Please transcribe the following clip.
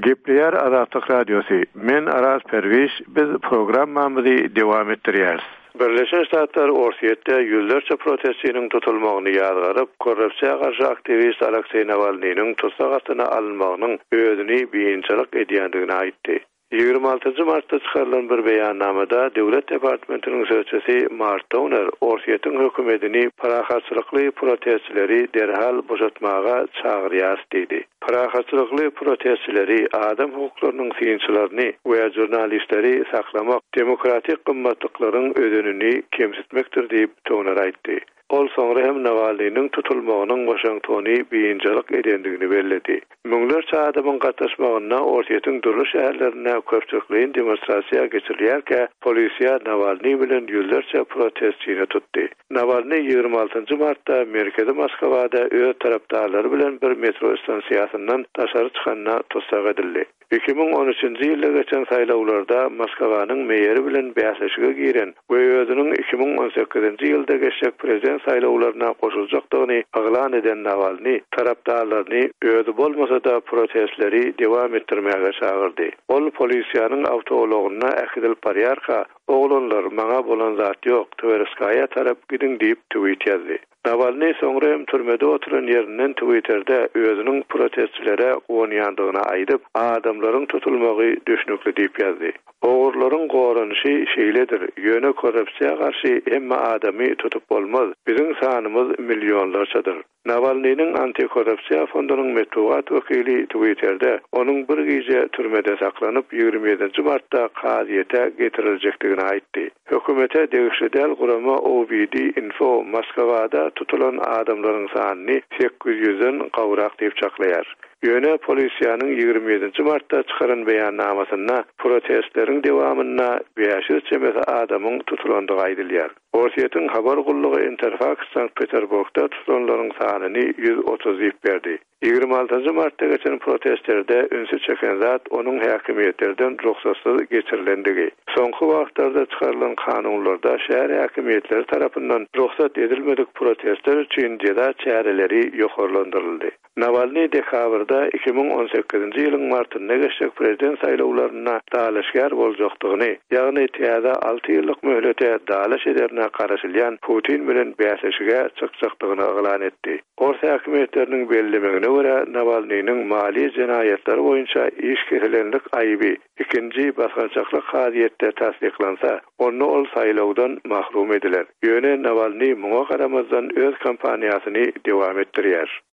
Gepleyer Azatlyk Radiosu. Men Aras Perviş, biz programmamyzy dowam etdirýäris. Birleşen Ştatlar Orsiýetde ýüzlerçe protestçiniň tutulmagyny ýazgaryp, korrupsiýaga garşy aktivist Aleksey Navalnyň tutsak astyna alynmagynyň özüni beýinçilik edýändigini aýtdy. 26 Martda çıkarılan bir beyannamada Devlet Departamentinin sözcüsü Mark Downer, Orsiýetiň hökümetini parahatçylykly protestçileri derhal boşatmaga çagyrýar dedi. Parahatçylykly protestçileri adam hukuklarynyň syňçylaryny we jurnalistleri saklamak, demokratik gymmatlyklaryň ödünini kemsitmekdir diýip Downer aýtdy. Ol soňra hem Navalnyň tutulmagynyň Washingtony beýinçilik edendigini bellädi. Müňlerçe adamyň gatnaşmagyna Orsiýetiň durly şäherlerine köpçükliň demonstrasiýa geçirilýärkä, polisiýa Navalny bilen ýüzlerçe protestçini tutdy. Navalny 26 Martda Amerikada Moskwada öz tarapdarlary bilen bir metro stansiýasyndan taşary çykanyna tutsak edildi. 2013-nji ýylda geçen saýlawlarda Moskwanyň meýeri bilen bäsleşige giren we özüniň 2018-nji ýylda geçecek prezident saýlawlaryna goşuljakdygyny aglan eden Navalny tarapdarlaryny özü bolmasa da protestleri dewam etdirmäge çagyrdy. Ol polisiýanyň awtologyna ähidil paryarka, "Oglanlar, maňa bolan zat ýok, Tverskaya tarap gidin" diýip tweet ýazdy. Navalny soňra hem türmede oturan ýerinden Twitter'de özüniň protestçilere gonýandygyny aýdyp, adamlaryň tutulmagy düşnükli diýip ýazdy. Ogurlaryň goranyşy şeýledir. Ýöne korrupsiýa garşy hemme adamy tutup bolmaz. Biziň sanymyz millionlarçadyr. Navalnyň antikorrupsiýa fondunyň metbuat wekili Twitter'de onuň bir gece türmede saklanyp 27 Martda kaziýete getiriljekdigini aýtdy. Hökümete degişli däl gurama OVD Info Moskwada tutulan adamlaryň sanyny 800-den gawrak diýip çaklaýar. Ýöne polisiýanyň 27 Martda çykaran beýannamasyna protestleriň dewamyna 500 adamyň tutulandygy aýdylýar. Orsiýetiň habar gullugy Interfax Sankt Peterburgda tutulanlaryň sanyny 130 diýip berdi. 26 Martda geçen protestlerde ünsü çeken zat onuň häkimiýetlerden ruhsatsyz geçirilendigi. Soňky wagtlarda çykarylan kanunlarda şäher häkimiýetleri tarapyndan ruhsat edilmedik protestler üçin jeda çäreleri ýokarlandyryldy. Navalny dekabrda 2018-nji ýylyň martynda geçecek prezident saýlawlaryna dalaşgar boljakdygyny, ýagny täze 6 ýyllyk möhlete dalaş ederine garaşylýan Putin bilen bäsleşige çykjakdygyny aglan etdi. Orta häkimiýetleriniň bellemegine görä Navalnyň mali jenaýetleri boýunça iş keselenlik aýby ikinji basgynçylyk haýatda tasdiklansa, onu ol saýlawdan mahrum ediler. Ýöne Navalny muňa garamazdan öz kampaniýasyny dewam etdirýär.